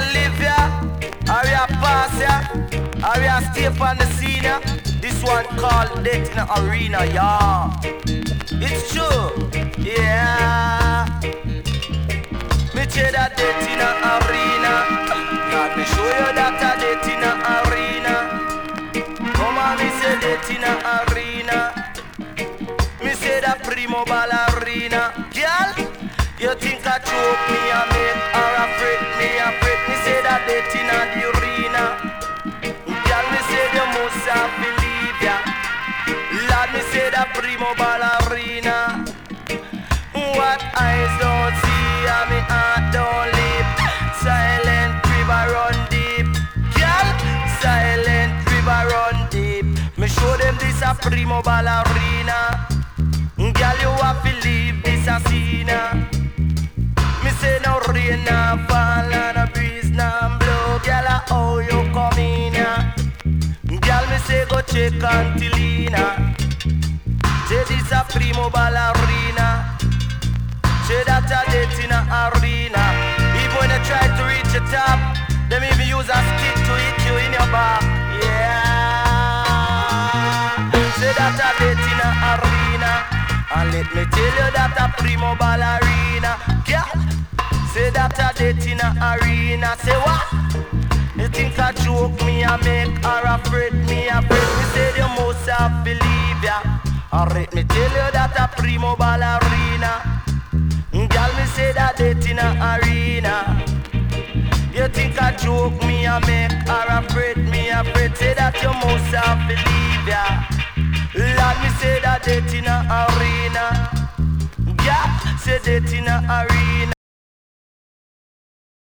live ya, or you pass ya, or you stay on the scene ya. This one called Death in the Arena, yeah. It's true, yeah. Me say that Death in the Arena. Let me show you that a Death in the Arena. Come on, me say Death in the Arena. Me say that Primo Ballerina. Girl, you think I choke me a make or afraid me afraid. Me say that Death in the arena. Girl, me say you must have believe ya. Lord, me say that Primo Ballerina. What eyes don't see and me heart don't leap. Silent river run deep. Girl, silent river run deep. Me show them this a Primo Ballerina. Girl, you have to leave this a scene. Me say no rain na fall and a breeze na blow. Girl, how you come in ya? Girl, me say go check Antilina. Say this a Primo Ballerina. Say that a Death in a arena. Even when you try to reach the top, them even use a stick to hit you in your back. Yeah. Say that a Death in a arena. And let me tell you that a Primo Ballerina. Yeah. Say that a Death in a arena. Say what? You think I joke me a make or afraid me afraid? Me say you must have believe ya. Or let me tell you that a Primo Ballerina. Girl, me say that Death in a arena. You think I joke me a make or afraid me afraid? Say that you must have believe ya. Lord, me say that Death in a arena. Yeah, say Death in a arena.